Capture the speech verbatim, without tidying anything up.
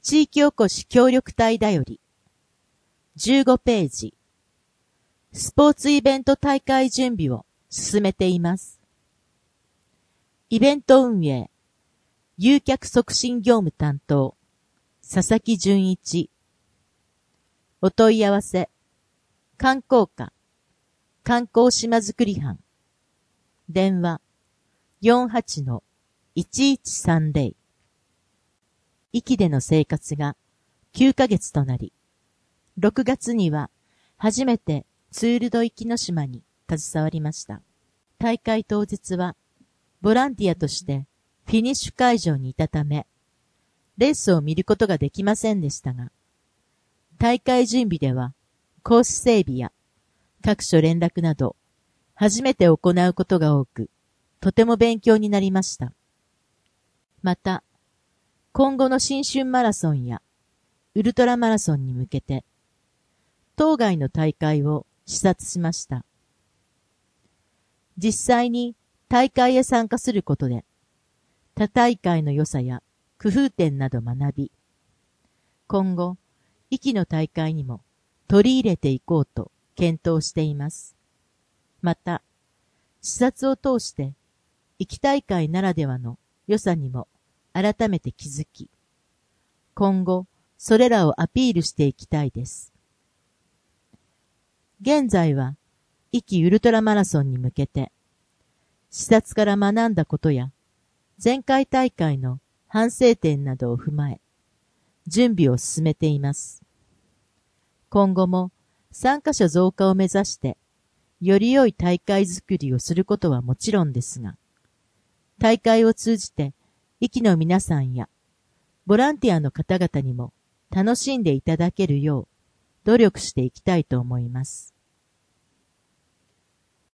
地域おこし協力隊だより。じゅうごページ。スポーツイベント大会準備を進めています。イベント運営、誘客促進業務担当、佐々木純一。お問い合わせ、観光課、観光島づくり班。電話、よんはちのいちいちさんぜろ。壱岐での生活がきゅうかげつとなり、ろくがつには初めてツールド壱岐の島に携わりました。大会当日はボランティアとしてフィニッシュ会場にいたため、レースを見ることができませんでしたが、大会準備ではコース整備や各所連絡など初めて行うことが多く、とても勉強になりました。また、今後の新春マラソンやウルトラマラソンに向けて、当該の大会を視察しました。実際に大会へ参加することで、他大会の良さや工夫点など学び、今後、壱岐の大会にも取り入れていこうと検討しています。また、視察を通して、壱岐大会ならではの良さにも改めて気づき、今後、それらをアピールしていきたいです。現在は、壱岐ウルトラマラソンに向けて、視察から学んだことや、前回大会の反省点などを踏まえ、準備を進めています。今後も参加者増加を目指して、より良い大会づくりをすることはもちろんですが、大会を通じて、壱岐の皆さんや、ボランティアの方々にも楽しんでいただけるよう、努力していきたいと思います。